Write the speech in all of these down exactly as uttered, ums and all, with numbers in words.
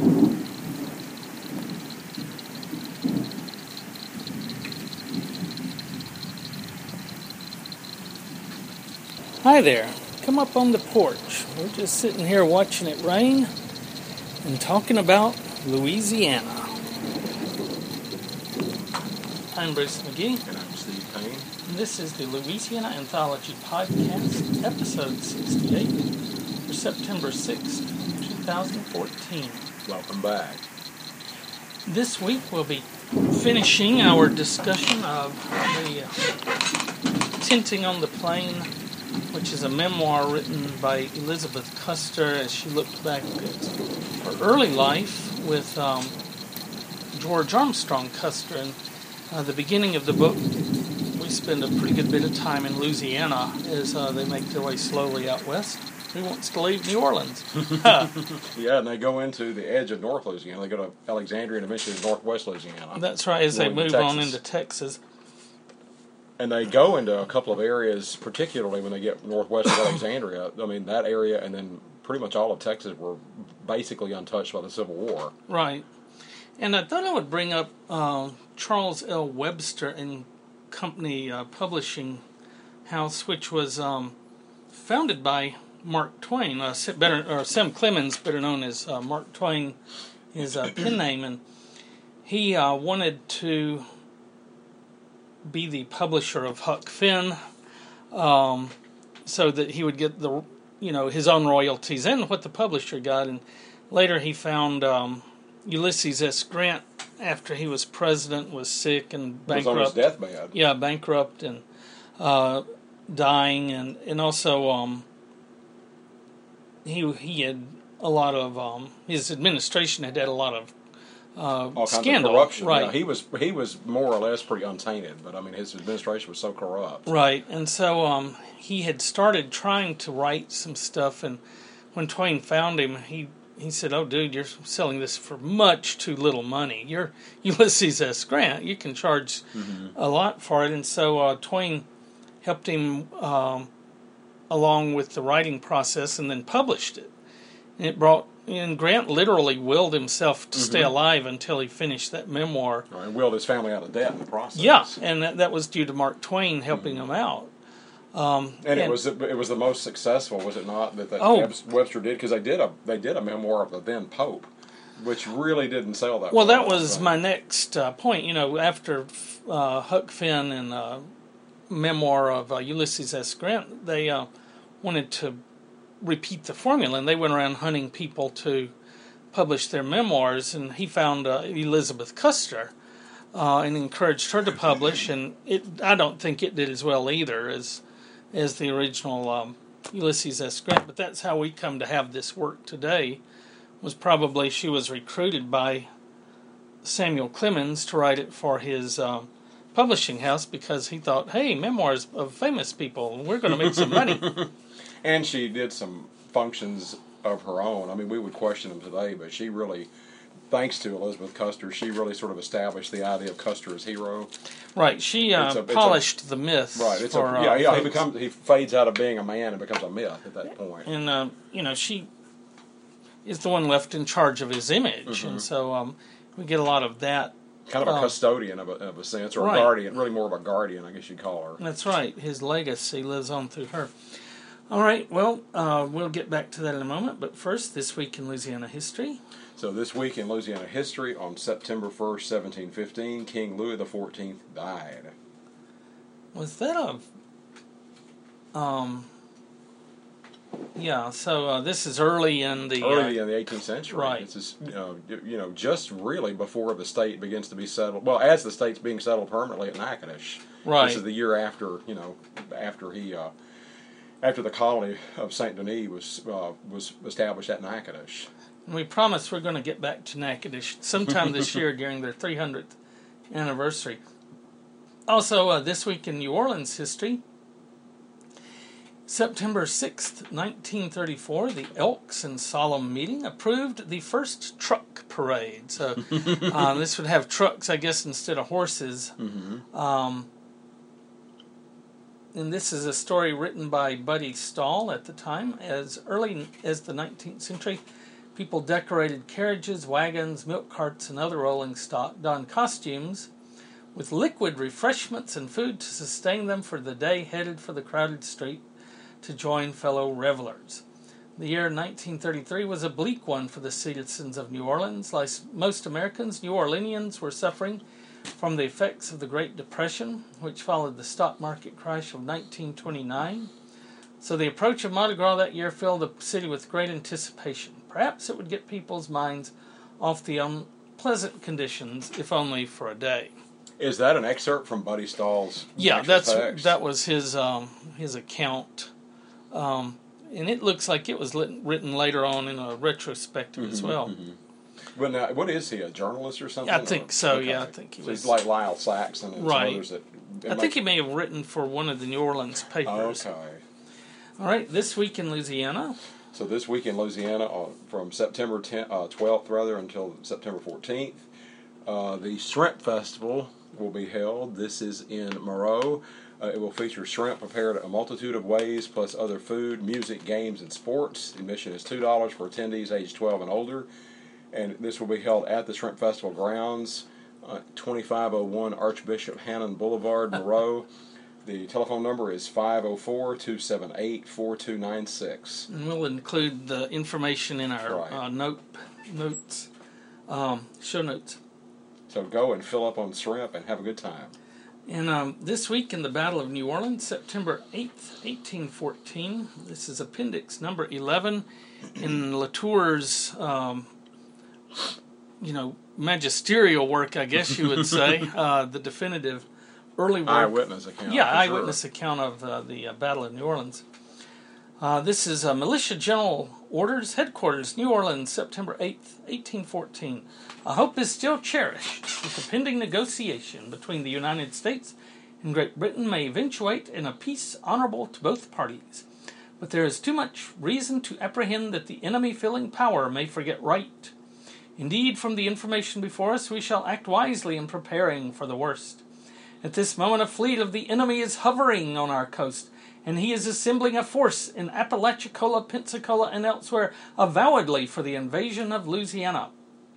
Hi there. Come up on the porch. We're just sitting here watching it rain and talking about Louisiana. I'm Bruce McGee. And I'm Steve Payne. And this is the Louisiana Anthology Podcast, episode sixty-eight, for September sixth, twenty fourteen. Welcome back. This week we'll be finishing our discussion of the uh, Tinting on the Plain, which is a memoir written by Elizabeth Custer as she looked back at her early life with um, George Armstrong Custer. And uh, the beginning of the book, we spend a pretty good bit of time in Louisiana as uh, they make their way slowly out west. Who wants to leave New Orleans? Yeah, and they go into the edge of North Louisiana. They go to Alexandria and eventually to Northwest Louisiana. That's right, as they move on into Texas. And they go into a couple of areas, particularly when they get northwest of Alexandria. I mean, that area and then pretty much all of Texas were basically untouched by the Civil War. Right. And I thought I would bring up uh, Charles L. Webster and Company uh, Publishing House, which was um, founded by Mark Twain, uh, better, or Sam Clemens, better known as uh, Mark Twain, his uh, pen name. And he uh, wanted to be the publisher of Huck Finn, um, so that he would get the, you know, his own royalties and what the publisher got. And later he found um, Ulysses S. Grant, after he was president, was sick and bankrupt. Was on his deathbed. Yeah, bankrupt and uh, dying, and and also um, he he had a lot of um, his administration had had a lot of Uh, all kinds scandal, of corruption. right? Yeah, he was he was more or less pretty untainted, but I mean his administration was so corrupt. Right, and so um, he had started trying to write some stuff, and when Twain found him, he he said, "Oh, dude, you're selling this for much too little money. You're Ulysses S. Grant. You can charge mm-hmm. a lot for it." And so uh, Twain helped him um, along with the writing process, and then published it. And it brought. And Grant literally willed himself to mm-hmm. stay alive until he finished that memoir. Right, and willed his family out of debt in the process. Yeah, and that, that was due to Mark Twain helping mm-hmm. him out. Um, and, and it was it was the most successful, was it not? That, that oh, Webster did, because they did a they did a memoir of the then Pope, which really didn't sell that well. Well, that was right. my next uh, point. You know, after uh, Huck Finn and uh, memoir of uh, Ulysses S. Grant, they uh, wanted to repeat the formula, and they went around hunting people to publish their memoirs, and he found uh, Elizabeth Custer uh, and encouraged her to publish, and it I don't think it did as well either as as the original um, Ulysses S. Grant, but that's how we come to have this work today. Was probably she was recruited by Samuel Clemens to write it for his uh, publishing house because he thought, hey, memoirs of famous people, we're going to make some money. And she did some functions of her own. I mean, we would question them today, but she really, thanks to Elizabeth Custer, she really sort of established the idea of Custer as hero. Right. She uh, a, polished a, the myth. Right. It's for, a, yeah, uh, yeah. He becomes he fades out of being a man and becomes a myth at that point. And uh, you know, she is the one left in charge of his image, mm-hmm. and so um, we get a lot of that. Kind of a uh, custodian of a, of a sense, or right. a guardian. Really more of a guardian, I guess you'd call her. That's right. His legacy lives on through her. All right, well, uh, we'll get back to that in a moment, but first, this week in Louisiana history. So this week in Louisiana history, on September first, seventeen fifteen, King Louis the fourteenth died. Was that a... Um, yeah, so uh, this is early in the... Early uh, in the eighteenth century. Right. This is, you know, you know, just really before the state begins to be settled. Well, as the state's being settled permanently at Natchitoches. Right. This is the year after, you know, after he... Uh, After the colony of Saint Denis was uh, was established at Natchitoches. And we promise we're going to get back to Natchitoches sometime this year during their three hundredth anniversary. Also, uh, this week in New Orleans history, September sixth, nineteen thirty-four, the Elks in solemn meeting approved the first truck parade. So uh, this would have trucks, I guess, instead of horses. Mm-hmm. Um, and this is a story written by Buddy Stahl at the time, as early as the nineteenth century. People decorated carriages, wagons, milk carts, and other rolling stock, donned costumes with liquid refreshments and food to sustain them for the day, headed for the crowded street to join fellow revelers. The year nineteen thirty-three was a bleak one for the citizens of New Orleans. Like most Americans, New Orleanians were suffering from the effects of the Great Depression, which followed the stock market crash of nineteen twenty-nine. So the approach of Mardi Gras that year filled the city with great anticipation. Perhaps it would get people's minds off the unpleasant conditions, if only for a day. Is that an excerpt from Buddy Stahl's Yeah, that's text? that was his um, his account, um, and it looks like it was lit, written later on in a retrospective mm-hmm, as well. Mm-hmm. But now, what is he, a journalist or something? Yeah, I think or? so. Okay. Yeah, I think he so was. He's like Lyle Saxon and right. some others that. I think he may have written for one of the New Orleans papers. Okay. All right, this week in Louisiana. So this week in Louisiana, uh, from September tenth, uh, twelfth rather until September fourteenth, uh, the Shrimp Festival will be held. This is in Moreau. Uh, it will feature shrimp prepared a multitude of ways, plus other food, music, games, and sports. Admission is two dollars for attendees aged twelve and older. And this will be held at the Shrimp Festival grounds, uh, twenty-five oh one Archbishop Hannon Boulevard, Moreau. The telephone number is five oh four, two seven eight, four two nine six. And we'll include the information in our right. uh, note notes, um, show notes. So go and fill up on shrimp and have a good time. And um, this week in the Battle of New Orleans, September eighth, eighteen fourteen, this is appendix number eleven in Latour's, um, you know, magisterial work, I guess you would say, uh, the definitive early work. Eyewitness account. Yeah, eyewitness sure. account of uh, the uh, Battle of New Orleans. Uh, this is uh, Militia General Orders, Headquarters, New Orleans, September eighth, eighteen fourteen. A hope is still cherished that the pending negotiation between the United States and Great Britain may eventuate in a peace honorable to both parties. But there is too much reason to apprehend that the enemy filling power may forget right. Indeed, from the information before us, we shall act wisely in preparing for the worst. At this moment, a fleet of the enemy is hovering on our coast, and he is assembling a force in Apalachicola, Pensacola, and elsewhere, avowedly for the invasion of Louisiana.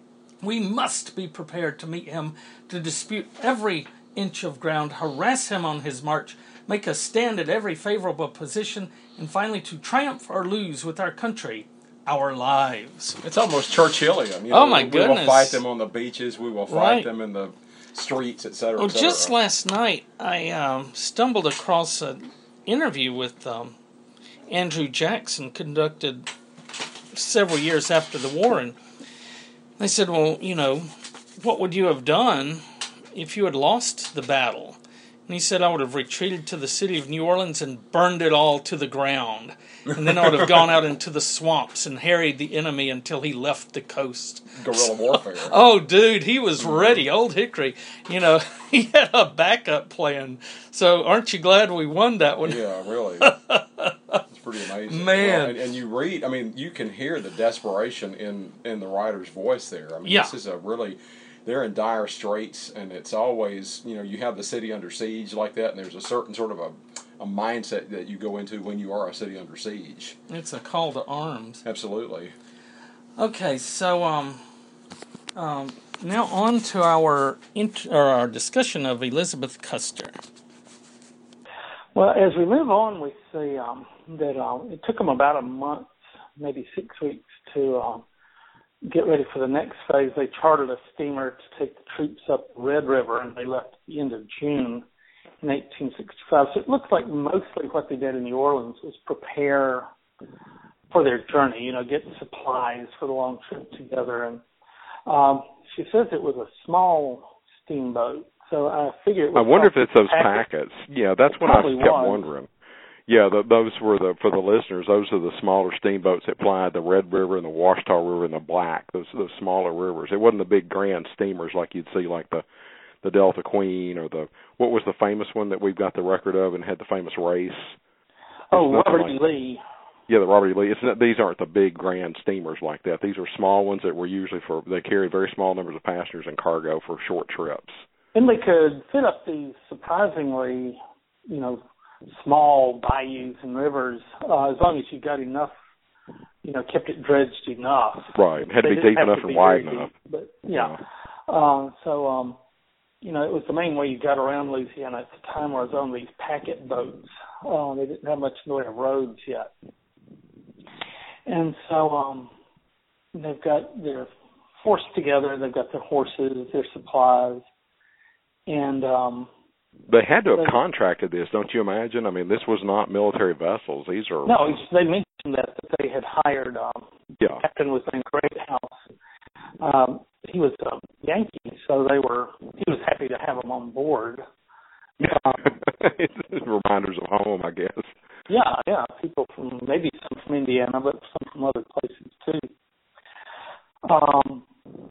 We must be prepared to meet him, to dispute every inch of ground, harass him on his march, make a stand at every favorable position, and finally to triumph or lose with our country, our lives. It's almost Churchillian. You know, oh, my we, goodness. We will fight them on the beaches. We will fight right. them in the streets, et cetera, Well, et cetera. just last night, I um, stumbled across an interview with um, Andrew Jackson, conducted several years after the war, and they said, well, you know, what would you have done if you had lost the battle? And he said, I would have retreated to the city of New Orleans and burned it all to the ground. And then I would have gone out into the swamps and harried the enemy until he left the coast. Guerrilla warfare. Oh, dude, he was ready. Old Hickory, you know, he had a backup plan. So aren't you glad we won that one? Yeah, really. It's pretty amazing. Man. Well, and, and you read, I mean, you can hear the desperation in, in the writer's voice there. I mean, yeah. this is a really... They're in dire straits, and it's always, you know, you have the city under siege like that, and there's a certain sort of a, a mindset that you go into when you are a city under siege. It's a call to arms. Absolutely. Okay, so um, um, now on to our int- or our discussion of Elizabeth Custer. Well, as we move on, we see um, that uh, it took them about a month, maybe six weeks, to uh, get ready for the next phase. They chartered a steamer to take the troops up the Red River, and they left at the end of June in eighteen sixty-five. So it looks like mostly what they did in New Orleans was prepare for their journey, you know, get supplies for the long trip together. And um, she says it was a small steamboat, so I figure it was... I wonder if it's those packets. packets. Yeah, that's it what I kept was. wondering. Yeah, the, those were the for the listeners. Those are the smaller steamboats that plied the Red River and the Washita River and the Black. Those those smaller rivers. It wasn't the big grand steamers like you'd see, like the the Delta Queen or the what was the famous one that we've got the record of and had the famous race. Oh, Robert E. Lee. Yeah, the Robert E. Lee. It's not, these aren't the big grand steamers like that. These are small ones that were usually for they carried very small numbers of passengers and cargo for short trips. And they could fit up these surprisingly, you know, small bayous and rivers, uh, as long as you got enough you know, kept it dredged enough. Right, it had to They be didn't deep have enough to and be wide very enough. deep, but yeah. yeah. Uh, so, um, you know, it was the main way you got around Louisiana at the time. Where I was on these packet boats. Uh, they didn't have much in the way of roads yet, and so um, they've got their forced together. They've got their horses, their supplies, and um, they had to have they, contracted this, don't you imagine? I mean, this was not military vessels. These are no. They mentioned that that they had hired. Um, yeah. The captain was named Greathouse. Um, he was a Yankee, so they were. He was happy to have him on board. Um, Reminders of home, I guess. Yeah, yeah. People from maybe some from Indiana, but some from other places too. Um,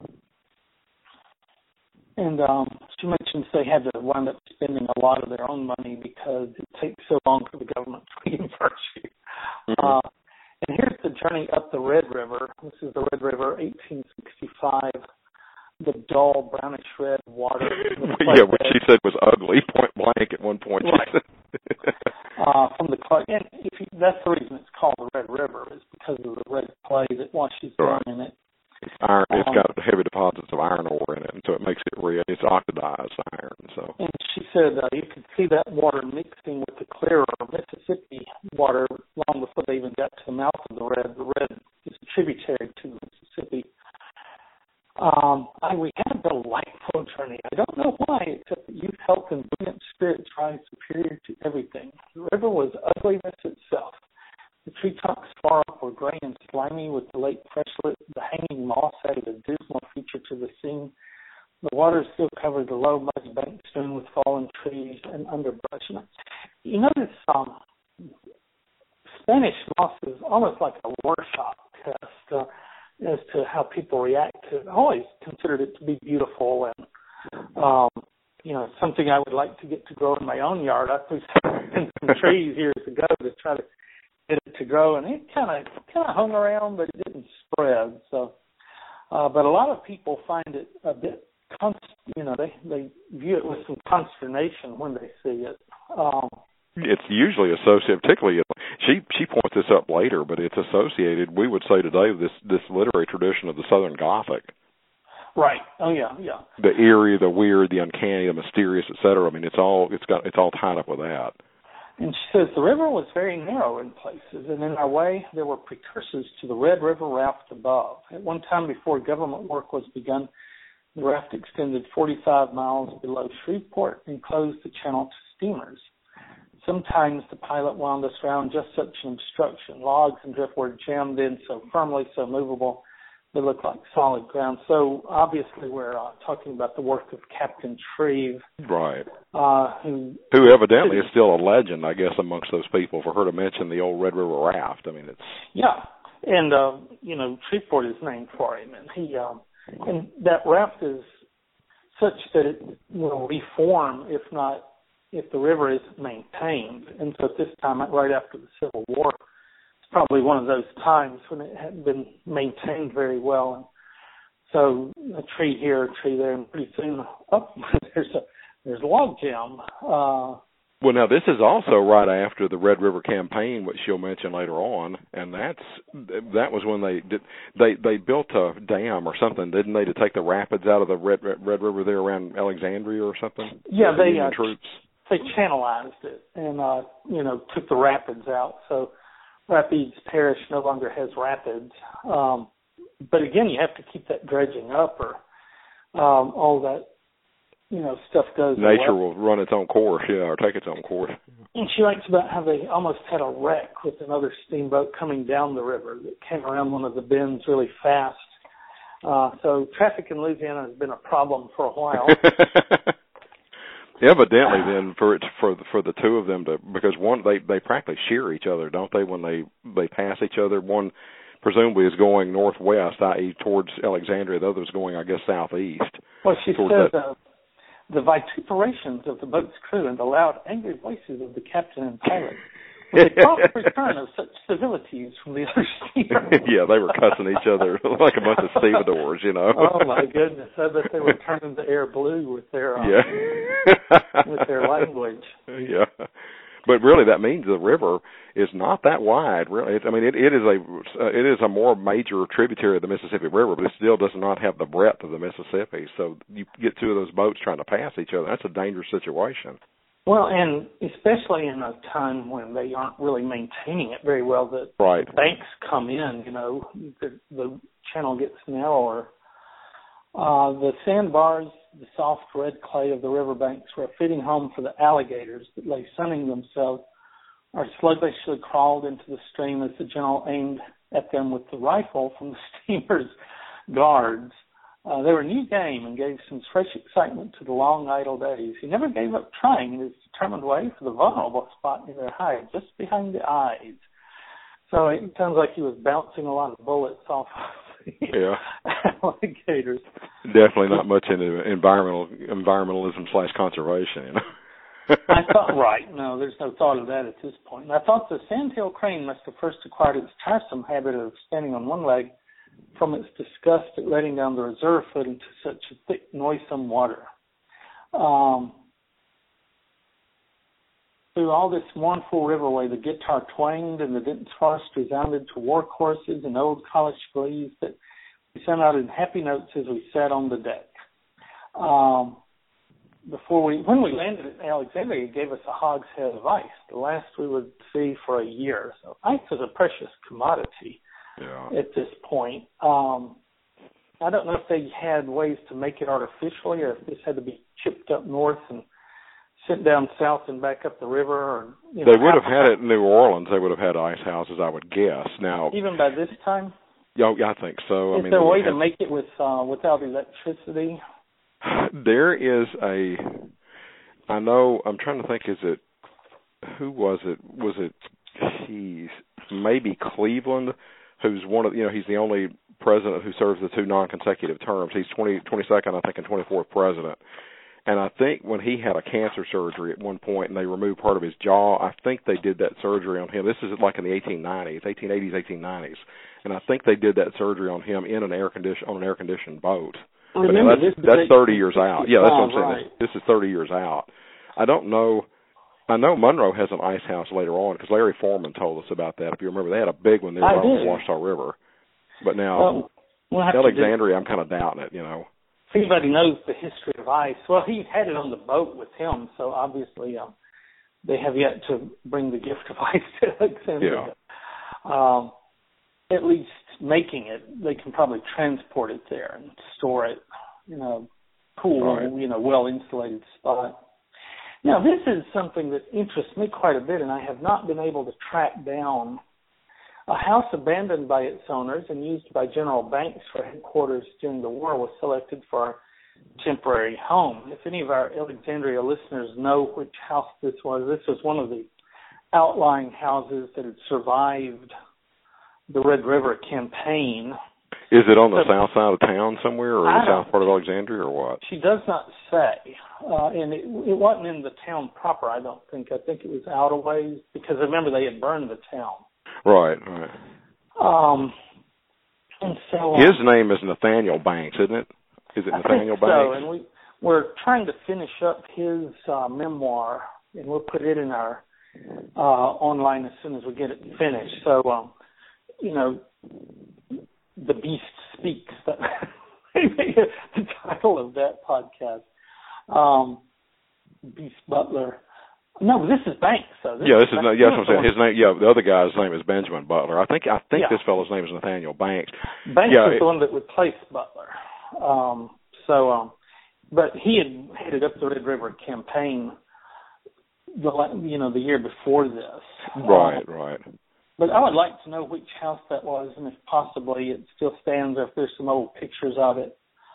and um, she mentions they had to wind up spending a lot of their own money because it takes so long for the government to reimburse you. Mm-hmm. Uh, and here's the journey up the Red River. This is the Red River, eighteen sixty-five. The dull brownish red water. Yeah, which she said was ugly, point blank at one point. Right. uh, from the clay, and if you, that's the reason it's called the Red River, is because of the red clay that washes right. down in it. It's iron. It's um, got heavy deposits of iron ore in it, and so it makes it red. It's oxidized iron. So. And she said uh, you could see that water mixing with the clearer Mississippi water long before they even got to the mouth of the Red. The Red is a tributary to the Mississippi. Um, I, we had a delightful journey. I don't know why, except that youth, health, and brilliant spirits rise superior to everything. The river was ugliness itself. The tree trunks far up were gray and slimy with the late freshlet. The hanging moss added a dismal feature to the scene. The water still covered the low mud bank strewn with fallen trees and underbrush. And you notice um, Spanish moss is almost like a Rorschach test. Uh, as to how people react to it. I always considered it to be beautiful and, um, you know, something I would like to get to grow in my own yard. I put some trees years ago to try to get it to grow, and it kind of kind of hung around, but it didn't spread. So, uh, but a lot of people find it a bit, const- you know, they, they view it with some consternation when they see it. Um, It's usually associated, particularly, she she points this up later, but it's associated, we would say today, with this, this literary tradition of the Southern Gothic. Right. Oh, yeah, yeah. The eerie, the weird, the uncanny, the mysterious, et cetera. I mean, it's all it's got it's all tied up with that. And she says the river was very narrow in places, and in our way there were precursors to the Red River raft above. At one time before government work was begun, the raft extended forty-five miles below Shreveport and closed the channel to steamers. Sometimes the pilot wound us around just such an obstruction. Logs and driftwood jammed in so firmly, so movable, they looked like solid ground. So obviously we're uh, talking about the work of Captain Shreve. Right. Uh, who, who evidently is still a legend, I guess, amongst those people, for her to mention the old Red River raft. I mean, it's... Yeah. And, uh, you know, Shreveport is named for him. And he, um, and that raft is such that it will reform, if not, if the river isn't maintained. And so at this time, right after the Civil War, it's probably one of those times when it hadn't been maintained very well. And so a tree here, a tree there, and pretty soon up there's a there's a log jam. Uh, well, now this is also right after the Red River campaign, which she'll mention later on, and that's that was when they did they they built a dam or something, didn't they, to take the rapids out of the Red Red, Red River there around Alexandria or something? Yeah, the they Union uh, troops. They channelized it and, uh, you know, took the rapids out. So Rapides Parish no longer has rapids. Um, but again, you have to keep that dredging up or um, all that, you know, stuff goes away. Nature will run its own course, yeah, or take its own course. And she writes about how they almost had a wreck with another steamboat coming down the river that came around one of the bends really fast. Uh, so traffic in Louisiana has been a problem for a while. Evidently, then, for it, for the, for the two of them to, because one they they practically shear each other, don't they? When they they pass each other, one presumably is going northwest, that is towards Alexandria. The other is going, I guess, southeast. Well, she says uh, the vituperations of the boat's crew and the loud, angry voices of the captain and pilot was a prompt return of such civilities from the other steamer. Yeah, they were cussing each other like a bunch of stevedores, you know. Oh my goodness! I bet they were turning the air blue with their um, yeah. with their language. Yeah, but really that means the river is not that wide, really. It, I mean, it, it is a uh, it is a more major tributary of the Mississippi River, but it still does not have the breadth of the Mississippi. So you get two of those boats trying to pass each other. That's a dangerous situation. Well, and especially in a time when they aren't really maintaining it very well, that right. banks come in, you know, the, the channel gets narrower. Uh, the sandbars, the soft red clay of the riverbanks were a fitting home for the alligators that lay sunning themselves or sluggishly crawled into the stream as the general aimed at them with the rifle from the steamer's guards. Uh, they were a new game and gave some fresh excitement to the long, idle days. He never gave up trying in his determined way for the vulnerable spot near their hide, just behind the eyes. So it sounds like he was bouncing a lot of bullets off the yeah. alligators. Definitely not much into environmental environmentalism slash conservation, you know. I thought, right, no, there's no thought of that at this point. And I thought the sandhill crane must have first acquired its tiresome habit of standing on one leg from its disgust at letting down the reserve foot into such a thick, noisome water. Um, through all this mournful riverway, the guitar twanged and the dense forest resounded to war choruses and old college glees that we sent out in happy notes as we sat on the deck. Um, before we, when we landed at Alexandria, it gave us a hogshead of ice, the last we would see for a year. So ice is a precious commodity. Yeah. At this point. Um, I don't know if they had ways to make it artificially or if this had to be chipped up north and sent down south and back up the river. Or, you know, they would have had it in New Orleans. They would have had ice houses, I would guess. Now, even by this time? Yeah, I think so. Is I mean, there a way have, to make it with uh, without electricity? There is a, I know, I'm trying to think, is it, who was it? Was it, geez, maybe Cleveland? Who's one of, you know, he's the only president who serves the two non-consecutive terms. He's twenty, twenty-second, I think, and twenty-fourth president. And I think when he had a cancer surgery at one point and they removed part of his jaw, I think they did that surgery on him. This is like in the eighteen nineties, eighteen eighties, eighteen nineties. And I think they did that surgery on him in an air condition on an air-conditioned boat. Remember, that's, this that's thirty years out. Yeah, that's what I'm saying. Right. This is thirty years out. I don't know. I know Monroe has an ice house later on because Larry Foreman told us about that. If you remember, they had a big one there I on did. the Washita River. But now, well, we'll have Alexandria, to I'm kind of doubting it, you know. If anybody knows the history of ice, well, he had it on the boat with him, so obviously um, they have yet to bring the gift of ice to Alexandria. Yeah. Um, at least making it, they can probably transport it there and store it in a cool, right. you know, well-insulated spot. Now, this is something that interests me quite a bit, and I have not been able to track down. A house abandoned by its owners and used by General Banks for headquarters during the war was selected for our temporary home. If any of our Alexandria listeners know which house this was, this was one of the outlying houses that had survived the Red River campaign. Is it on the so, south side of town somewhere, or I the south part of Alexandria, or what? She does not say. Uh, and it, it wasn't in the town proper, I don't think. I think it was out a ways, because remember they had burned the town. Right, right. Um, and so his um, name is Nathaniel Banks, isn't it? Is it I Nathaniel think Banks? So, and we we're trying to finish up his uh, memoir, and we'll put it in our uh, online as soon as we get it finished. So, um, you know, The Beast Speaks. That the title of that podcast. Um, Beast Butler. No, this is Banks. So this yeah, this is, is no, yeah, that's what I'm saying. His name, yeah, the other guy's name is Benjamin Butler. I think I think yeah. this fellow's name is Nathaniel Banks. Banks yeah, is it, the one that replaced Butler. Um, so, um, but he had headed up the Red River campaign, the you know the year before this. Right, um, right. But I would like to know which house that was, and if possibly it still stands, or if there's some old pictures of it.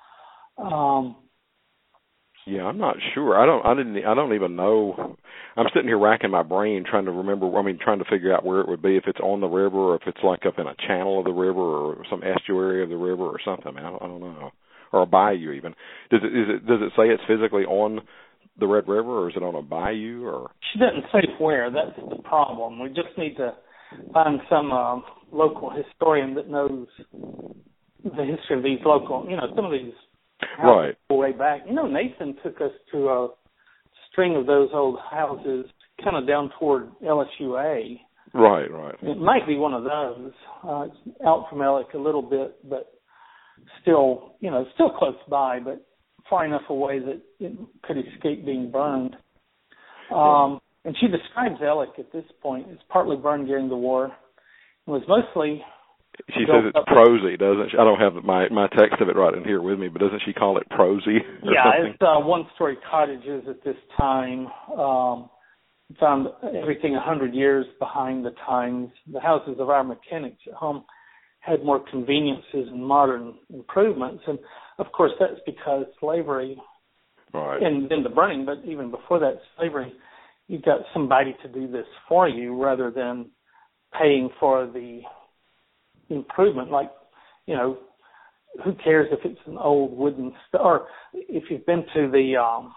Um, yeah, I'm not sure. I don't. I didn't. I don't even know. I'm sitting here racking my brain trying to remember. I mean, trying to figure out where it would be, if it's on the river, or if it's like up in a channel of the river, or some estuary of the river, or something. I, mean, I, don't, I don't know, or a bayou even. Does it? Is it? Does it say it's physically on the Red River, or is it on a bayou? Or she doesn't say where. That's the problem. We just need to find some uh, local historian that knows the history of these local. You know, some of these. Right. Way back. You know, Nathan took us to a string of those old houses kind of down toward L S U A. Right, right. It might be one of those. Uh, it's out from Ellick a little bit, but still, you know, still close by, but far enough away that it could escape being burned. Um, and she describes Ellick at this point as partly burned during the war. It was mostly... She says it's prosy, doesn't she? I don't have my, my text of it right in here with me, but doesn't she call it prosy? Yeah, something? it's uh, one-story cottages at this time. Um, found everything a hundred years behind the times. The houses of our mechanics at home had more conveniences and modern improvements, and of course that's because slavery, right. and then the burning, but even before that, slavery, you've got somebody to do this for you rather than paying for the improvement. Like, you know, who cares if it's an old wooden st- or if you've been to the um,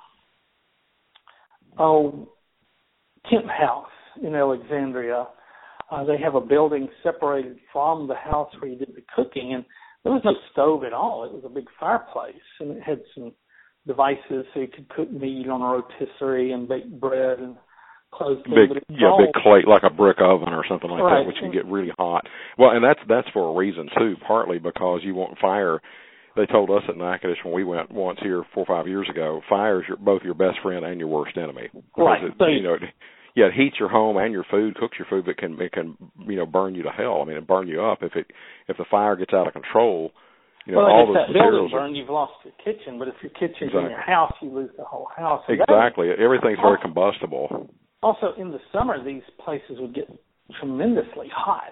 old Kent House in Alexandria, uh, they have a building separated from the house where you did the cooking, and there was no stove at all. It was a big fireplace, and it had some devices so you could cook meat on a rotisserie and bake bread and close big, them, yeah, all, big plate like a brick oven or something like right. that, which can get really hot. Well, and that's that's for a reason too. Partly because you want fire. They told us at Natchitoches when we went once here four or five years ago, fire is your, both your best friend and your worst enemy. Right. It, you know, it, yeah, it heats your home and your food, cooks your food, but it can it can you know burn you to hell. I mean, it burn you up if it if the fire gets out of control. You know, well, all if those that building materials burned, you've lost your kitchen. But if your kitchen's exactly. in your house, you lose the whole house. And exactly. Was, Everything's very combustible. Also, in the summer, these places would get tremendously hot.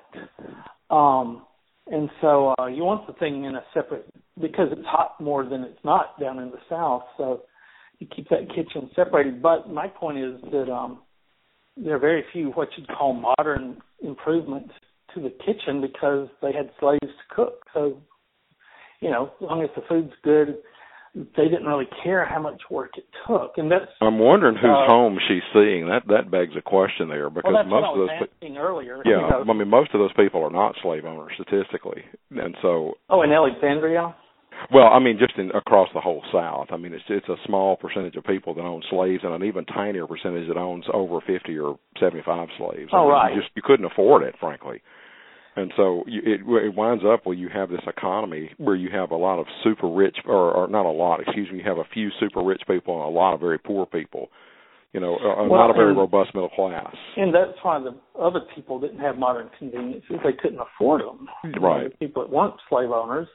Um, and so uh, you want the thing in a separate, because it's hot more than it's not down in the south, so you keep that kitchen separated. But my point is that um, there are very few what you'd call modern improvements to the kitchen because they had slaves to cook. So, you know, as long as the food's good, they didn't really care how much work it took, and that's. I'm wondering whose uh, home she's seeing. That that begs a question there because well, that's most what I of was those. asking earlier. Yeah, you know. I mean, most of those people are not slave owners statistically, and so. Oh, in Alexandria. Well, I mean, just in, across the whole South. I mean, it's it's a small percentage of people that own slaves, and an even tinier percentage that owns over fifty or seventy-five slaves. I Oh, mean, right. You just you couldn't afford it, frankly. And so you, it, it winds up where you have this economy where you have a lot of super rich, or, or not a lot, excuse me, you have a few super rich people and a lot of very poor people. You know, uh, well, not a very and, robust middle class. And that's why the other people didn't have modern conveniences. They couldn't afford them. Right. You know, the people that weren't slave owners.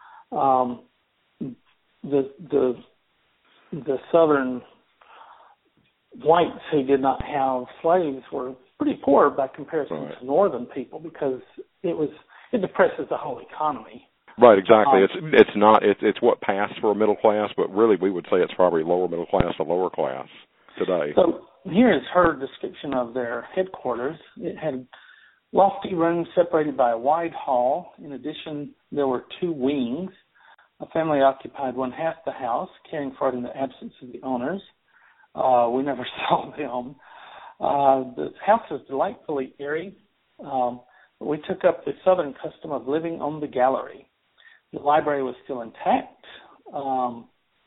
Um, the the the southern whites who did not have slaves were pretty poor by comparison right. to northern people because it was it depresses the whole economy. Right, exactly. Um, it's it's not it's it's what passed for a middle class, but really we would say it's probably lower middle class to lower class today. So here is her description of their headquarters. It had lofty rooms separated by a wide hall. In addition, there were two wings. A family occupied one half the house, caring for it in the absence of the owners. Uh, we never saw them. Uh, the house was delightfully airy. Um, but we took up the southern custom of living on the gallery. The library was still intact. Um,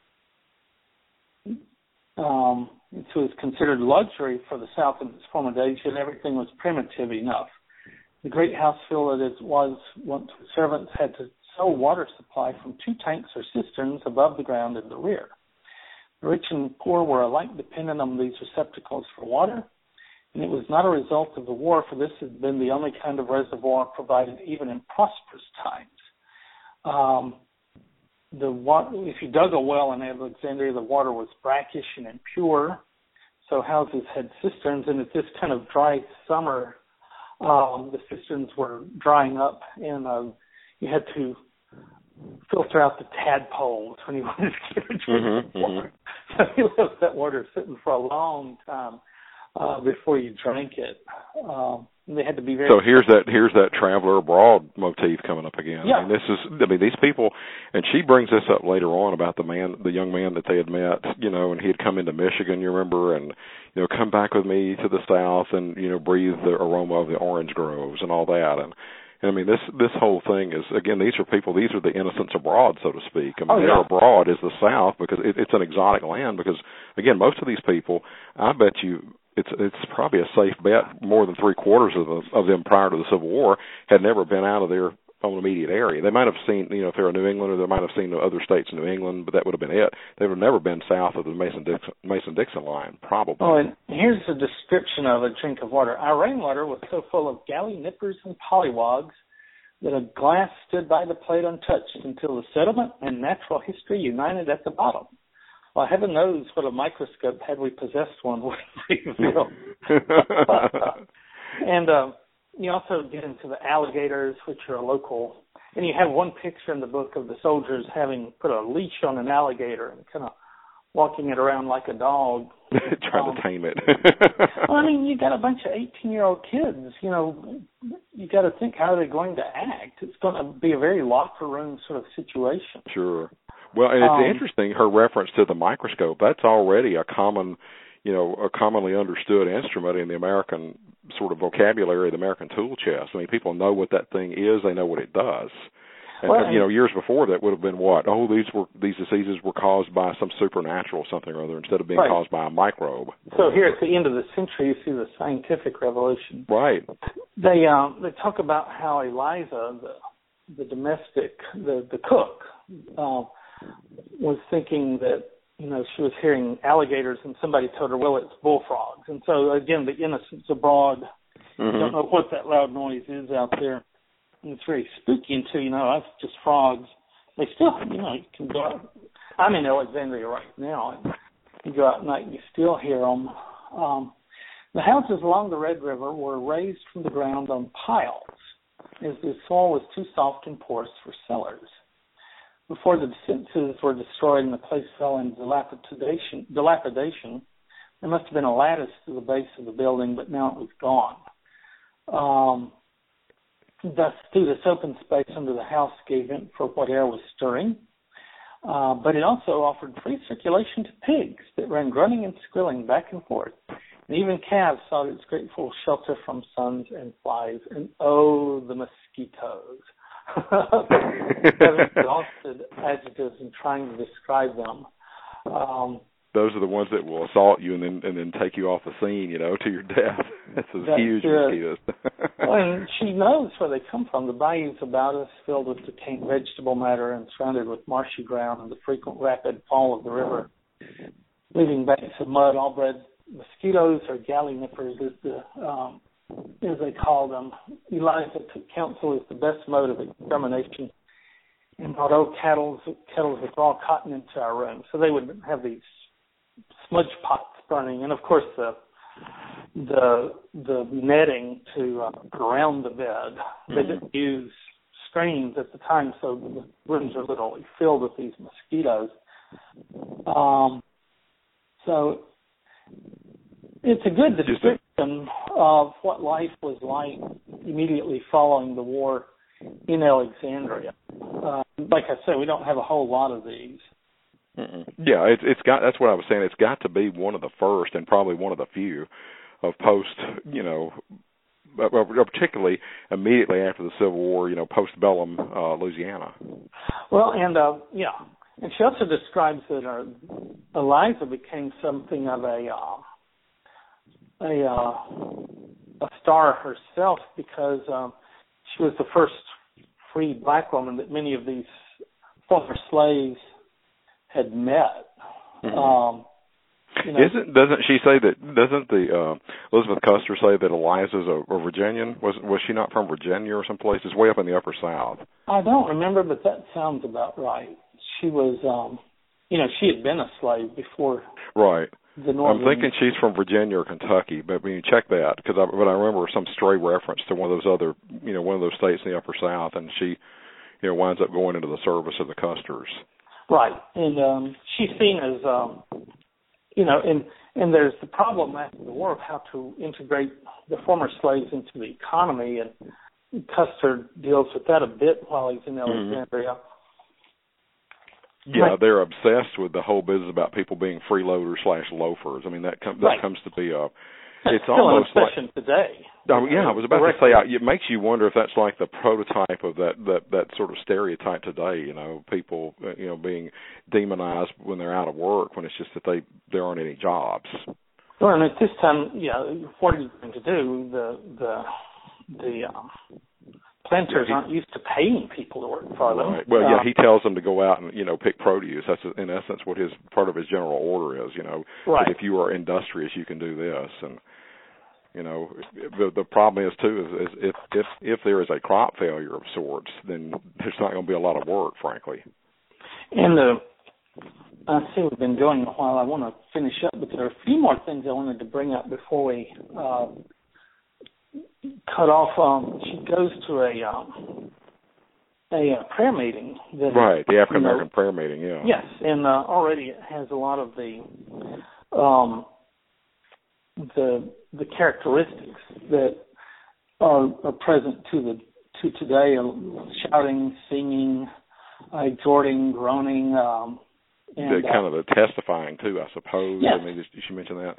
um, it was considered luxury for the South in its former days, yet everything was primitive enough. The great house, filled as it was once with servants, had to sew water supply from two tanks or cisterns above the ground in the rear. The rich and poor were alike dependent on these receptacles for water, and it was not a result of the war, for this had been the only kind of reservoir provided even in prosperous times. Um, the water, if you dug a well in Alexandria, the water was brackish and impure, so houses had cisterns, and at this kind of dry summer, um, the cisterns were drying up, and uh, you had to filter out the tadpoles when you wanted to get a drink mm-hmm, of water. Mm-hmm. So you left that water sitting for a long time uh, before you drank it. Um, and they had to be very. So here's that here's that traveler abroad motif coming up again. Yeah. I mean, this is I mean these people, and she brings this up later on about the man, the young man that they had met, you know, and he had come into Michigan, you remember, and you know, come back with me to the South and you know, breathe the aroma of the orange groves and all that, and. I mean, this this whole thing is, again, these are people, these are the innocents abroad, so to speak. I mean, oh, yeah. they're abroad is the South because it, it's an exotic land because, again, most of these people, I bet you it's it's probably a safe bet. More than three quarters of the, of them prior to the Civil War had never been out of their own immediate area. They might have seen, you know, if they're a New Englander, they might have seen the other states in New England, but that would have been it. They would have never been south of the Mason-Dixon, Mason-Dixon line, probably. Oh, and here's a description of a drink of water. Our rainwater was so full of galley nippers and pollywogs that a glass stood by the plate untouched until the settlement and natural history united at the bottom. Well, heaven knows what a microscope, had we possessed one, would reveal. And uh, you also get into the alligators, which are a local, and you have one picture in the book of the soldiers having put a leash on an alligator and kind of walking it around like a dog. Trying um, to tame it. Well, I mean, you got a bunch of eighteen-year-old kids. You know, you got to think, how are they going to act? It's going to be a very locker room sort of situation. Sure. Well, and it's um, interesting, her reference to the microscope. That's already a common, you know, a commonly understood instrument in the American sort of vocabulary, the American tool chest. I mean, people know what that thing is. They know what it does. And, well, you know, years before that would have been what? Oh, these were these diseases were caused by some supernatural something or other instead of being right. caused by a microbe. So here at the end of the century, you see the scientific revolution. Right. They um, they talk about how Eliza, the the domestic, the the cook, uh, was thinking that, you know, she was hearing alligators, and somebody told her, well, it's bullfrogs. And so again, the innocence abroad. Mm-hmm. You don't know what that loud noise is out there. And it's very spooky until, you know, that's just frogs. They still, you know, you can go out. I'm in Alexandria right now, and you go out at night and you still hear them. Um, the houses along the Red River were raised from the ground on piles, as the soil was too soft and porous for cellars. Before the defenses were destroyed and the place fell into dilapidation, dilapidation, there must have been a lattice to the base of the building, but now it was gone. Um, thus, through this open space under the house gave vent for what air was stirring, uh, but it also offered free circulation to pigs that ran grunting and squilling back and forth. And even calves sought its grateful shelter from suns and flies, and oh, the mosquitoes. Having exhausted adjectives and trying to describe them. Um, Those are the ones that will assault you and then and then take you off the scene, you know, to your death. That's those That's huge it. mosquitoes. Well, and she knows where they come from. The bayous about us, filled with decaying vegetable matter and surrounded with marshy ground, and the frequent rapid fall of the river, leaving banks of mud, all bred mosquitoes or galley nippers, as the um, as they call them. Eliza took counsel as the best mode of extermination, and brought old kettles kettles with raw cotton into our room. So they would have these smudge pots burning, and of course the the the netting to uh, around the bed. They didn't use screens at the time, so the rooms are literally filled with these mosquitoes. Um, so it's a good description of what life was like immediately following the war in Alexandria. Uh, like I said, we don't have a whole lot of these. Mm-mm. Yeah, it's it's got. That's what I was saying. It's got to be one of the first, and probably one of the few, of post. You know, particularly immediately after the Civil War. You know, postbellum uh, Louisiana. Well, and uh, yeah, and she also describes that uh, Eliza became something of a uh, a uh, a star herself because um, she was the first free black woman that many of these former slaves had met. Mm-hmm. Um, you know, Isn't doesn't she say that? Doesn't the uh, Elizabeth Custer say that Eliza's a, a Virginian? Was was she not from Virginia or someplace? It's way up in the upper South. I don't remember, but that sounds about right. She was, um, you know, she had been a slave before. Right. The northern... I'm thinking she's from Virginia or Kentucky, but when you check that, because I, but I remember some stray reference to one of those other, you know, one of those states in the upper South, and she, you know, winds up going into the service of the Custers. Right, and um, she's seen as, um, you know, and and there's the problem after the war of how to integrate the former slaves into the economy, and Custer deals with that a bit while he's in Alexandria. Mm-hmm. Yeah, they're obsessed with the whole business about people being freeloaders slash loafers. I mean, that, com- that right. comes to be a. That's it's still almost an obsession like, today. Oh, yeah, I was about Directly. to say, it makes you wonder if that's like the prototype of that, that, that sort of stereotype today, you know, people, you know, being demonized when they're out of work, when it's just that they there aren't any jobs. Well, and at this time, yeah, what are you going to do? The the the um, planters yeah, he, aren't used to paying people to work for them. Right. Well, uh, yeah, he tells them to go out and, you know, pick produce. That's in essence what his part of his general order is. You know, right. that if you are industrious, you can do this. And you know, the the problem is too is, is if if if there is a crop failure of sorts, then there's not going to be a lot of work, frankly. And uh, I see we've been going a while. I want to finish up, but there are a few more things I wanted to bring up before we uh, cut off. Um, she goes to a um, a uh, prayer meeting. That right, the African American you know, prayer meeting. Yeah. Yes, and uh, already it has a lot of the um, the the characteristics that are, are present to the to today: uh, shouting, singing, uh, exhorting, groaning. Um, and the, uh, kind of the testifying too, I suppose. Yes. I mean, did she mention that?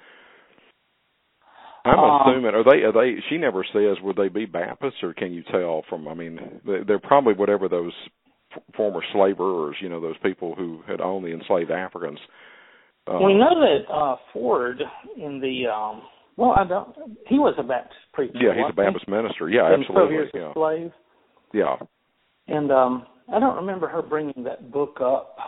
I'm um, assuming are they are they? She never says would they be Baptists, or can you tell from? I mean, they're probably whatever those f- former slaverers, you know, those people who had owned the enslaved Africans. Uh, we know that uh, Ford in the um, well, I don't. He was a Baptist preacher. Yeah, he's a wasn't Baptist he? minister. Yeah, And absolutely. so he was a yeah. slave. Yeah. And um, I don't remember her bringing that book up.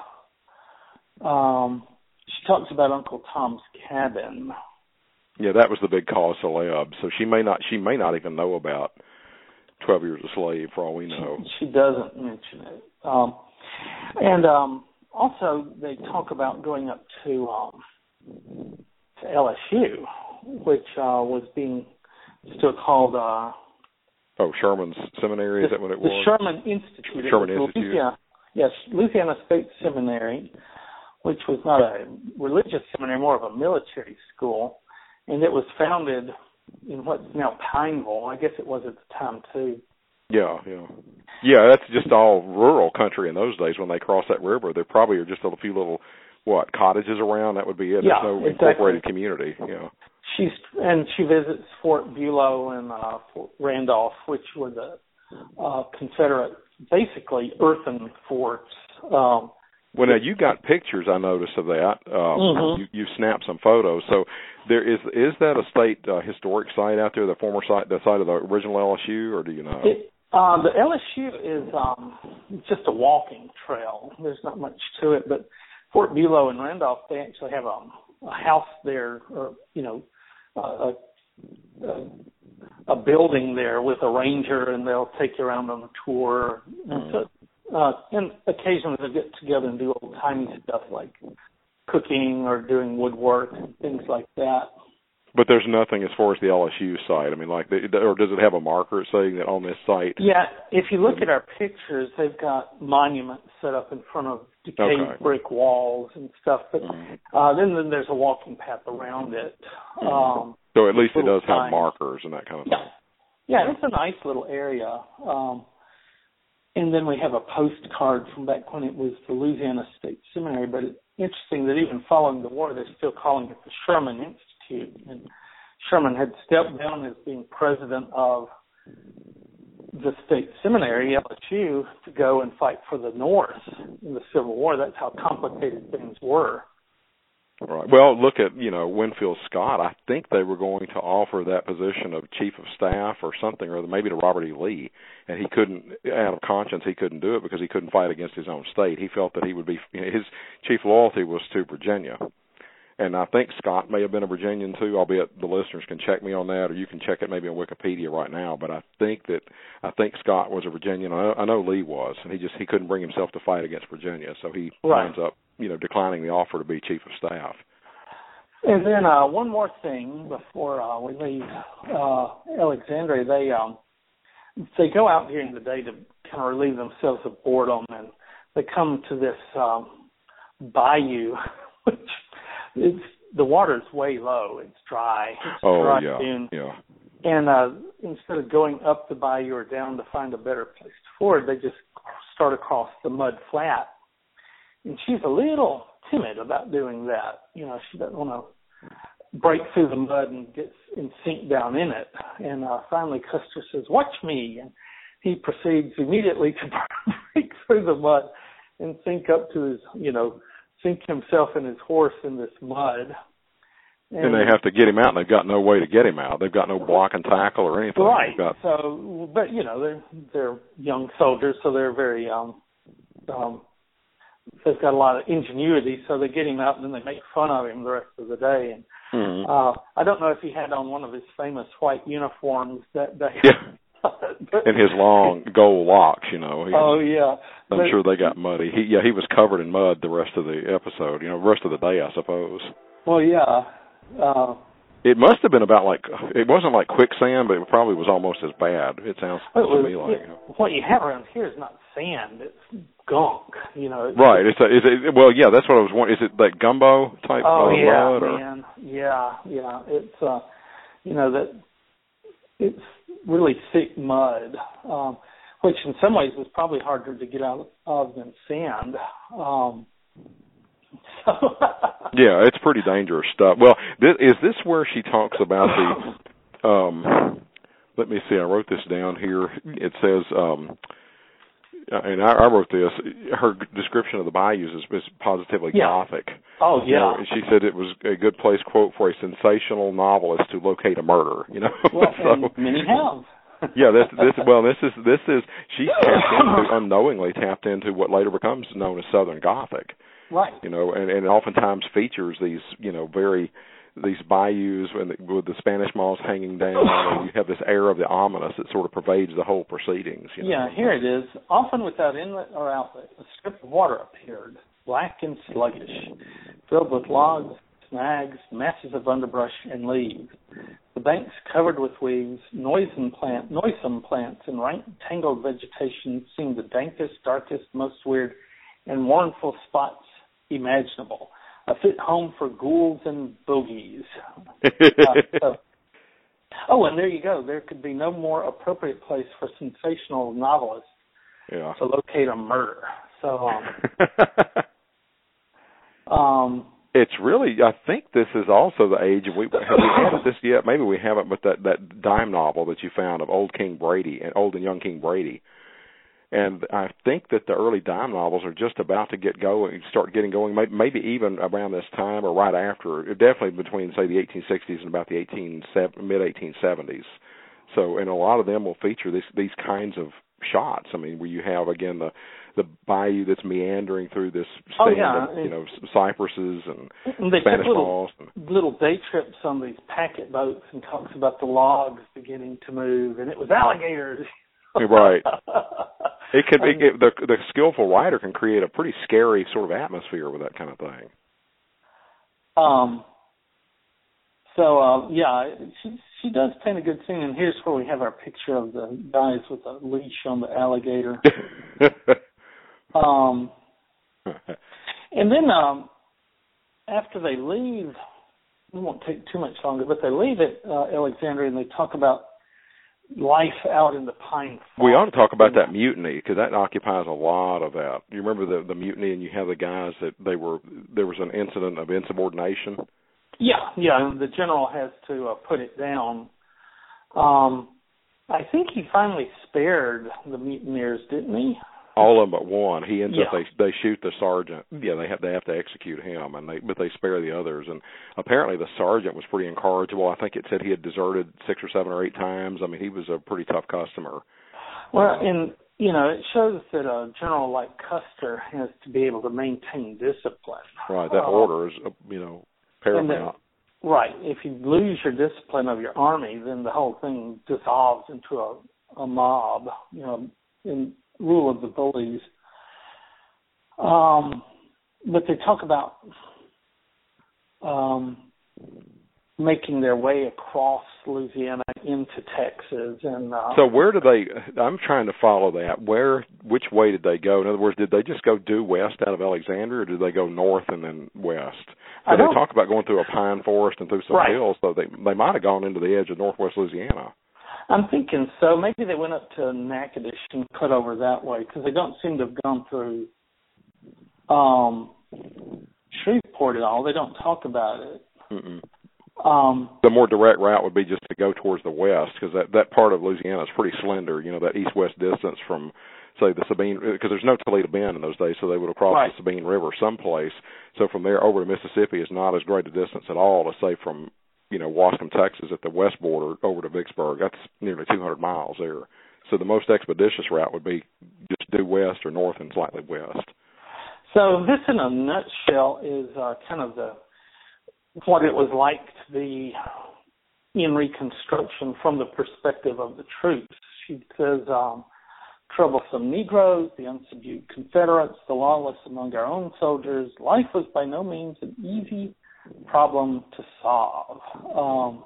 Um, she talks about Uncle Tom's Cabin. Yeah, that was the big cause celeb. So she may not she may not even know about Twelve Years a Slave for all we know. She, she doesn't mention it. Um, and um, also they talk about going up to um, to L S U, which uh, was being still called uh, oh, Sherman's Seminary, is the, that what it the was? Sherman Institute. Sherman it was Institute. Louisiana, yes, Louisiana State Seminary, which was not a religious seminary, more of a military school. And it was founded in what's now Pineville. I guess it was at the time, too. Yeah, yeah. Yeah, that's just all rural country in those days when they crossed that river. There probably are just a few little, what, cottages around? That would be it. Yeah, There's no exactly. incorporated community. Yeah. She's And she visits Fort Bulow and uh, Fort Randolph, which were the uh, Confederate, basically, earthen forts. Um Well, now you got pictures, I noticed, of that. Um, mm-hmm. you, you snapped some photos. So there is is that a state uh, historic site out there, the former site, the site of the original L S U, or do you know? It, uh, the L S U is um, just a walking trail. There's not much to it, but Fort Bulow and Randolph, they actually have a, a house there, or you know, a, a, a building there with a ranger, and they'll take you around on a tour. Mm-hmm. And so, Uh, and occasionally they get together and do old-timey stuff like cooking or doing woodwork and things like that. But there's nothing as far as the L S U site. I mean, like, the, or does it have a marker saying that on this site? Yeah, if you look at our pictures, they've got monuments set up in front of decayed Okay. brick walls and stuff. But Mm-hmm. uh, then, then there's a walking path around it. Um, so at least it little does have signs. markers and that kind of Yeah, thing. yeah, it's a nice little area. Um, And then we have a postcard from back when it was the Louisiana State Seminary. But it's interesting that even following the war, they're still calling it the Sherman Institute. And Sherman had stepped down as being president of the State Seminary, L S U, to go and fight for the North in the Civil War. That's how complicated things were. Right. Well, look at, you know, Winfield Scott. I think they were going to offer that position of chief of staff or something, or maybe to Robert E. Lee, and he couldn't, out of conscience, he couldn't do it because he couldn't fight against his own state. He felt that he would be, you know, his chief loyalty was to Virginia. And I think Scott may have been a Virginian too, albeit the listeners can check me on that, or you can check it maybe on Wikipedia right now. But I think that I think Scott was a Virginian. I know, I know Lee was, and he just he couldn't bring himself to fight against Virginia, so he Right. winds up, you know, declining the offer to be chief of staff. And then uh, one more thing before uh, we leave uh, Alexandria, they um, they go out during the day to kind of relieve themselves of boredom, and they come to this um, bayou, which it's the water's way low. It's dry. It's Oh dry yeah, dune. yeah. And uh, instead of going up the bayou or down to find a better place to ford, they just start across the mud flat. And she's a little timid about doing that. You know, she doesn't want to break through the mud and get and sink down in it. And uh, finally, Custer says, "Watch me," and he proceeds immediately to break through the mud and sink up to his, you know, sink himself and his horse in this mud. And, and they have to get him out, and they've got no way to get him out. They've got no block and tackle or anything. Right. Got... So, but you know, they're they're young soldiers, so they're very um, um, they've got a lot of ingenuity. So they get him out, and then they make fun of him the rest of the day. And mm-hmm. uh, I don't know if he had on one of his famous white uniforms that day. Yeah. And his long gold locks, you know. He, oh yeah. I'm but, sure they got muddy. He yeah, he was covered in mud the rest of the episode. You know, the rest of the day, I suppose. Well, yeah. Uh, it must have been about like, it wasn't like quicksand, but it probably was almost as bad. It sounds it was, to me like. It, what you have around here is not sand; it's gunk. You know. It's, right. It's a, is it? Well, yeah. That's what I was wondering. Is it like gumbo type? Oh uh, yeah, mud, man. Or? Yeah, yeah. It's uh, you know that it's really thick mud, um, which in some ways was probably harder to get out of than sand. Um, so yeah, it's pretty dangerous stuff. Well, this, is this where she talks about the, um, let me see, I wrote this down here. It says, um, and I, I wrote this, her description of the bayous is, is positively yeah. gothic. Oh, yeah. You know, she said it was a good place, quote, for a sensational novelist to locate a murder, you know. Well, so, and many have. yeah, this, this, well, this is, this is, she tapped into, unknowingly tapped into what later becomes known as Southern Gothic. Right. You know, and, and oftentimes features these, you know, very, these bayous with the, with the Spanish moss hanging down, and you have this air of the ominous that sort of pervades the whole proceedings. You know? Yeah, here it is. Often without inlet or outlet, a strip of water appeared, black and sluggish, filled with logs, snags, masses of underbrush, and leaves. The banks covered with weeds, noisome, plant, noisome plants, and rank tangled vegetation seemed the dankest, darkest, most weird, and mournful spots imaginable. A fit home for ghouls and bogies. uh, so, oh, and there you go. There could be no more appropriate place for sensational novelists yeah. to locate a murder. So, um, um, it's really. I think this is also the age. Of, we have we added this yet? Maybe we haven't. But that that dime novel that you found of Old King Brady and Old and Young King Brady. And I think that the early dime novels are just about to get going, start getting going, maybe even around this time or right after, definitely between, say, the eighteen sixties and about the eighteen mid eighteen seventies. So, and a lot of them will feature this, these kinds of shots. I mean, where you have, again, the the bayou that's meandering through this stand oh, yeah. of, you know, cypresses and, and they Spanish little, moss. And, little day trips on these packet boats and talks about the logs beginning to move, and it was alligators. Right. It can be it, the the skillful writer can create a pretty scary sort of atmosphere with that kind of thing. Um. So uh, yeah, she she does paint a good scene, and here's where we have our picture of the guys with a leash on the alligator. um. And then um, after they leave, it won't take too much longer, but they leave at uh, Alexandria, and they talk about life out in the pine forest. We ought to talk about that mutiny, because that occupies a lot of that. You remember the the mutiny, and you have the guys that they were, there was an incident of insubordination? Yeah, yeah, the general has to uh, put it down. Um, I think he finally spared the mutineers, didn't he? All of them but one. He ends yeah. up, they they shoot the sergeant. Yeah, they have they have to execute him, and they but they spare the others. And apparently the sergeant was pretty incorrigible. I think it said he had deserted six or seven or eight times. I mean, he was a pretty tough customer. Well, and you know, it shows that a general like Custer has to be able to maintain discipline. Right, that uh, order is you know paramount. That, right, if you lose your discipline of your army, then the whole thing dissolves into a, a mob. You know, in rule of the bullies. Um, but they talk about um, making their way across Louisiana into Texas. And uh, so where do they, I'm trying to follow that. Where, which way did they go? In other words, did they just go due west out of Alexandria, or did they go north and then west? So they talk about going through a pine forest and through some right. hills, so they, they might have gone into the edge of northwest Louisiana. I'm thinking so. Maybe they went up to Natchitoches and cut over that way, because they don't seem to have gone through um, Shreveport at all. They don't talk about it. Mm-mm. Um, the more direct route would be just to go towards the west, because that, that part of Louisiana is pretty slender. You know, that east-west distance from, say, the Sabine, because there's no Toledo Bend in those days, so they would have crossed right. the Sabine River someplace. So from there over to Mississippi is not as great a distance at all to say from, you know, Wascom, Texas at the west border over to Vicksburg. That's nearly two hundred miles there. So the most expeditious route would be just due west or north and slightly west. So this, in a nutshell, is uh, kind of the what it was like to be in Reconstruction from the perspective of the troops. She says, um, troublesome Negroes, the unsubdued Confederates, the lawless among our own soldiers. Life was by no means an easy problem to solve. Um,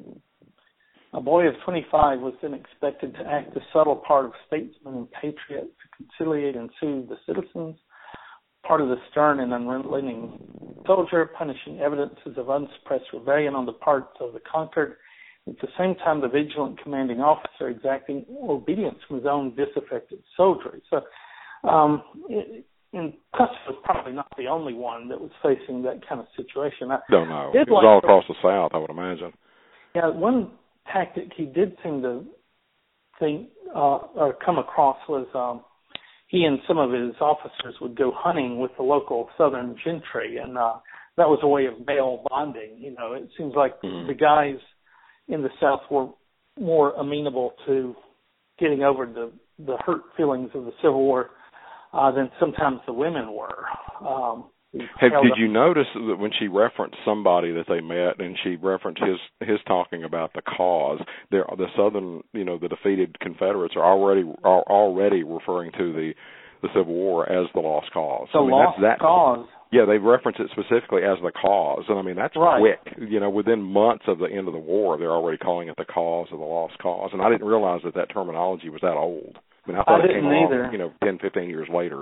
a boy of twenty-five was then expected to act the subtle part of statesman and patriot, to conciliate and soothe the citizens, part of the stern and unrelenting soldier, punishing evidences of unsuppressed rebellion on the part of the conquered, at the same time the vigilant commanding officer exacting obedience from his own disaffected soldiery. So, um, it, and Custer was probably not the only one that was facing that kind of situation. I don't know. It was like all across the South, I would imagine. Yeah, one tactic he did seem to think uh, or come across was um, he and some of his officers would go hunting with the local Southern gentry, and uh, that was a way of bail bonding. You know, it seems like mm-hmm. the guys in the South were more amenable to getting over the, the hurt feelings of the Civil War uh, than sometimes the women were. Um, Have, did you notice that when she referenced somebody that they met, and she referenced his his talking about the cause, there the Southern, you know, the defeated Confederates are already are already referring to the the Civil War as the lost cause. The I mean, lost that's, that, cause. Yeah, they reference it specifically as the cause, and I mean that's right. quick. You know, within months of the end of the war, they're already calling it the cause of the lost cause, and I didn't realize that that terminology was that old. I mean, I thought I it came along, either. you know, ten, fifteen years later.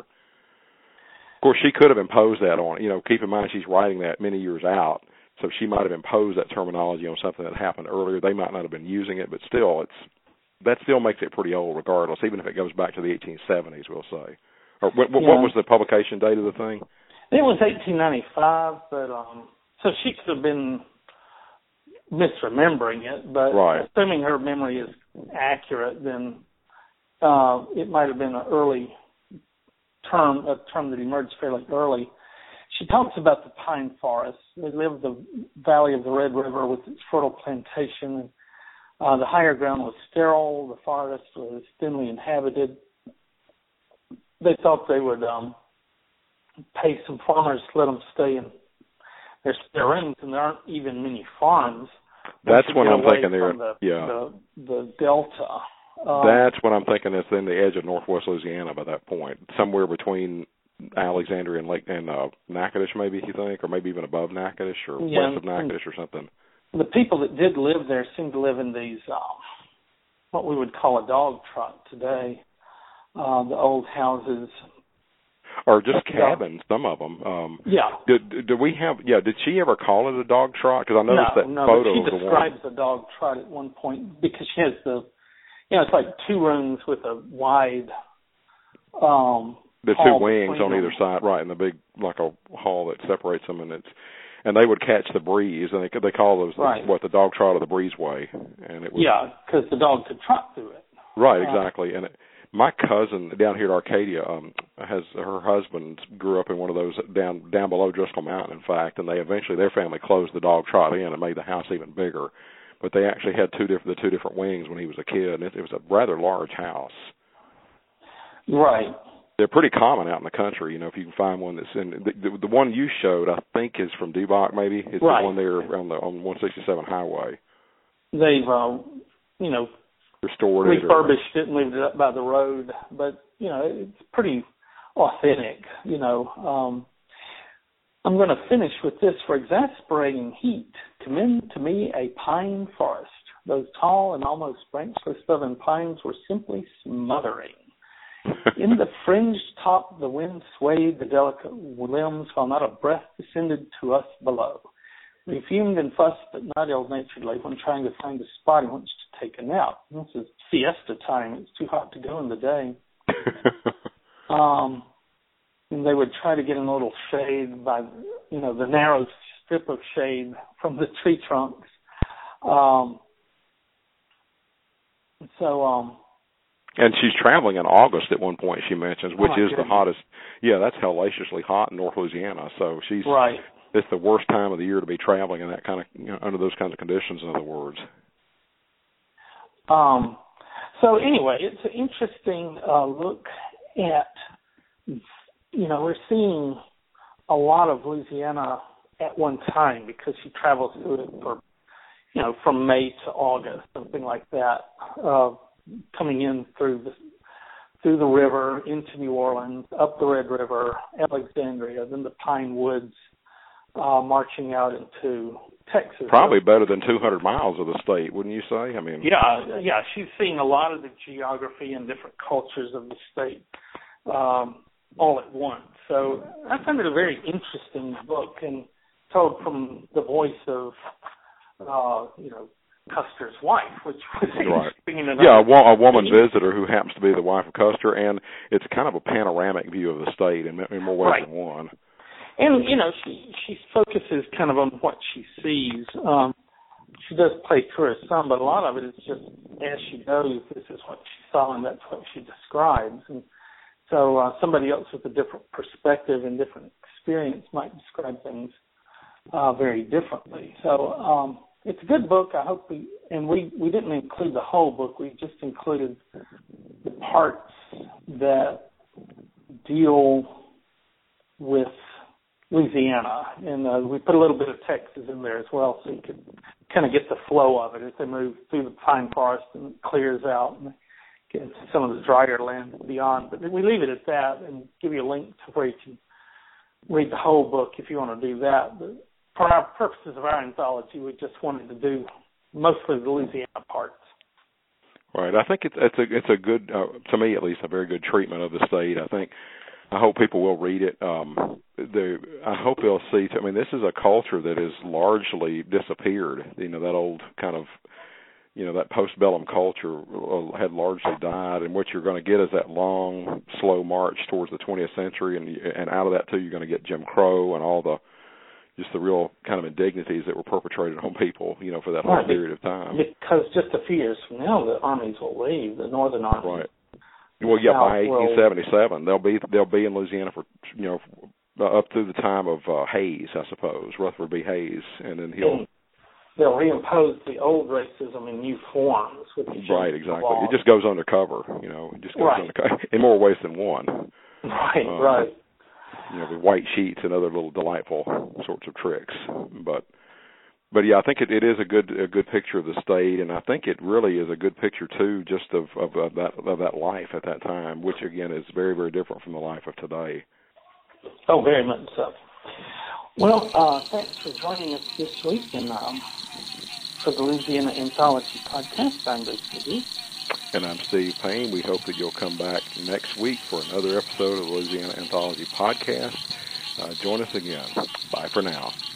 Of course, she could have imposed that on, you know, keep in mind she's writing that many years out, so she might have imposed that terminology on something that happened earlier. They might not have been using it, but still, it's that still makes it pretty old regardless, even if it goes back to the eighteen seventies, we'll say. Or what, what, yeah. what was the publication date of the thing? It was eighteen ninety-five, but um, so she could have been misremembering it, but right. assuming her memory is accurate, then uh, it might have been an early term, a term that emerged fairly early. She talks about the pine forest. They lived the valley of the Red River with its fertile plantation. And, uh, the higher ground was sterile. The forest was thinly inhabited. They thought they would um, pay some farmers to let them stay in their spare rooms, and there aren't even many farms. That's when I'm thinking they're, the, yeah. The, the delta. Um, That's what I'm thinking is in the edge of northwest Louisiana by that point, somewhere between Alexandria and Lake and uh, Natchitoches, maybe you think, or maybe even above Natchitoches or yeah, west of Natchitoches or something. The people that did live there seemed to live in these um, what we would call a dog trot today, uh, the old houses. Or just cabins, some of them. Um, yeah. Did, did we have? Yeah. Did she ever call it a dog trot? Because I noticed no, that no, photo. She of the describes one. a dog trot at one point because she has the, you know, it's like two rooms with a wide. Um, the hall two wings on them. either side, right, and the big like a hall that separates them, and it's and they would catch the breeze, and they they call those right. what the dog trot or the breezeway, and it was yeah, because the dog could trot through it. Right, exactly, uh, and it, my cousin down here at Arcadia um, has her husband grew up in one of those down down below Driscoll Mountain, in fact, and they eventually their family closed the dog trot in and made the house even bigger. But they actually had two different the two different wings when he was a kid, and it, it was a rather large house. Right. They're pretty common out in the country, you know, if you can find one that's in the, the, the one you showed, I think, is from Dubach, maybe. It's right. the one there on the on one sixty-seven highway. They've, uh, you know, restored refurbished it, or, it and moved it up by the road, but you know it's pretty authentic. You know, um, I'm going to finish with this. For exasperating heat, commend to me a pine forest. Those tall and almost branchless southern pines were simply smothering. In the fringed top, the wind swayed the delicate limbs, while not a breath descended to us below. We fumed and fussed, but not ill-naturedly, when trying to find a spot in which to take a nap. This is siesta time. It's too hot to go in the day. um, and they would try to get in a little shade by, you know, the narrow strip of shade from the tree trunks. Um, so, um, And she's traveling in August at one point, she mentions, which oh is goodness. the hottest. Yeah, that's hellaciously hot in North Louisiana. So she's right. It's the worst time of the year to be traveling in that kind of, you know, under those kinds of conditions, in other words. Um. So anyway, it's an interesting uh, look at, you know, we're seeing a lot of Louisiana at one time because she travels through it for, you know, from May to August, something like that, uh, coming in through the through the river into New Orleans, up the Red River, Alexandria, then the Pine Woods, uh, marching out into Texas. Probably better than two hundred miles of the state, wouldn't you say? I mean, yeah, yeah, she's seeing a lot of the geography and different cultures of the state um, all at once. So I found it a very interesting book and told from the voice of, uh, you know, Custer's wife, which was right. interesting enough. Yeah, a, wo- a woman visitor who happens to be the wife of Custer, and it's kind of a panoramic view of the state in, in more ways right. than one. And, you know, she she focuses kind of on what she sees. Um, she does play tourist some, but a lot of it is just as she goes, this is what she saw and that's what she describes. And so uh, somebody else with a different perspective and different experience might describe things uh, very differently. So um, it's a good book. I hope we, and we, we didn't include the whole book. We just included the parts that deal with Louisiana, and uh, we put a little bit of Texas in there as well, so you could kind of get the flow of it as they move through the pine forest and it clears out and get into some of the drier land beyond. But we leave it at that and give you a link to where you can read the whole book if you want to do that. But for our purposes of our anthology, we just wanted to do mostly the Louisiana parts. Right. I think it's it's a it's a good, uh, to me at least, a very good treatment of the state. I think. I hope people will read it. Um, the, I hope they'll see. I mean, this is a culture that has largely disappeared. You know, that old kind of, you know, that postbellum culture had largely died. And what you're going to get is that long, slow march towards the twentieth century. And and out of that too, you're going to get Jim Crow and all the just the real kind of indignities that were perpetrated on people. You know, for that whole right. period of time. Because just a few years from now, the armies will leave. The Northern Army. Right. Well, yeah, by eighteen seventy-seven, they'll be they'll be in Louisiana for, you know, up through the time of uh, Hayes, I suppose, Rutherford B. Hayes, and then he'll and they'll reimpose the old racism in new forms. With right, exactly. It just goes undercover, you know. It just goes right. undercover in more ways than one. Right, um, right. You know, with white sheets and other little delightful sorts of tricks, but. But yeah, I think it, it is a good a good picture of the state, and I think it really is a good picture too, just of, of, of that of that life at that time, which again is very very different from the life of today. Oh, very much so. Well, uh, thanks for joining us this week, and um, for the Louisiana Anthology podcast, I'm Bruce McGee. And I'm Steve Payne. We hope that you'll come back next week for another episode of the Louisiana Anthology podcast. Uh, join us again. Bye for now.